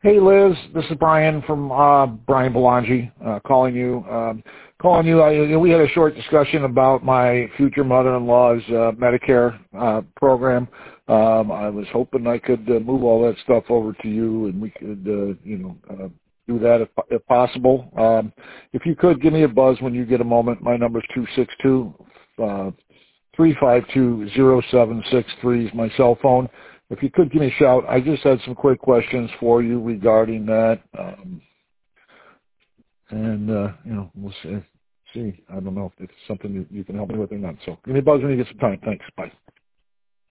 Hey Liz, this is Brian from Brian Belangi, calling you. We had a short discussion about my future mother-in-law's Medicare program. I was hoping I could move all that stuff over to you, and we could, do that if possible. If you could give me a buzz when you get a moment. My number is 262-352-0763 is my cell phone. If you could give me a shout, I just had some quick questions for you regarding that. We'll see. I don't know if it's something you can help me with or not. So give me a buzz when you get some time. Thanks. Bye.